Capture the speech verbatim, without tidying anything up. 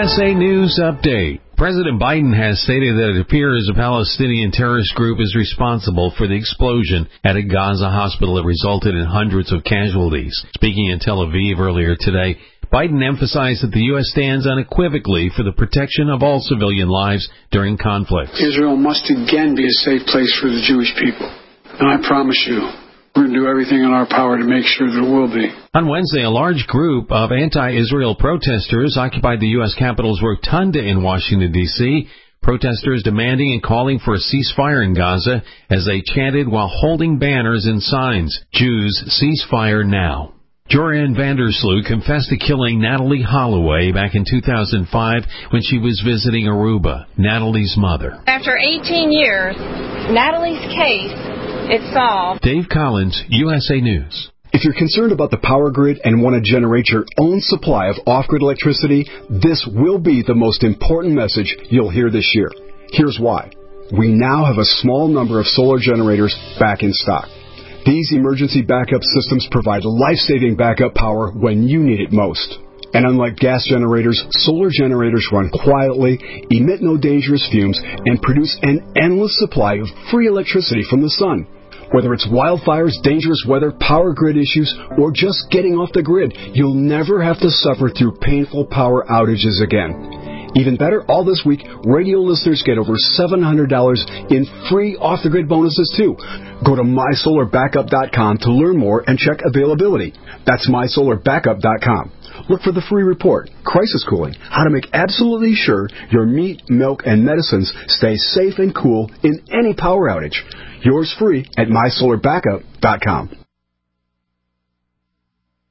S A News Update. President Biden has stated that it appears a Palestinian terrorist group is responsible for the explosion at a Gaza hospital that resulted in hundreds of casualties. Speaking in Tel Aviv earlier today, Biden emphasized that the U S stands unequivocally for the protection of all civilian lives during conflicts. Israel must again be a safe place for the Jewish people. And I promise you, we're going to do everything in our power to make sure there will be. On Wednesday, a large group of anti-Israel protesters occupied the U S Capitol's Rotunda in Washington, D C, protesters demanding and calling for a ceasefire in Gaza as they chanted while holding banners and signs, "Jews, cease fire now." Joran Vandersloot confessed to killing Natalie Holloway back in two thousand five when she was visiting Aruba, Natalie's mother. After eighteen years, Natalie's case is solved. Dave Collins, U S A News. If you're concerned about the power grid and want to generate your own supply of off-grid electricity, this will be the most important message you'll hear this year. Here's why. We now have a small number of solar generators back in stock. These emergency backup systems provide life-saving backup power when you need it most. And unlike gas generators, solar generators run quietly, emit no dangerous fumes, and produce an endless supply of free electricity from the sun. Whether it's wildfires, dangerous weather, power grid issues, or just getting off the grid, you'll never have to suffer through painful power outages again. Even better, all this week, radio listeners get over seven hundred dollars in free off-the-grid bonuses, too. Go to my solar backup dot com to learn more and check availability. That's my solar backup dot com. Look for the free report, Crisis Cooling, how to make absolutely sure your meat, milk, and medicines stay safe and cool in any power outage. Yours free at my solar backup dot com.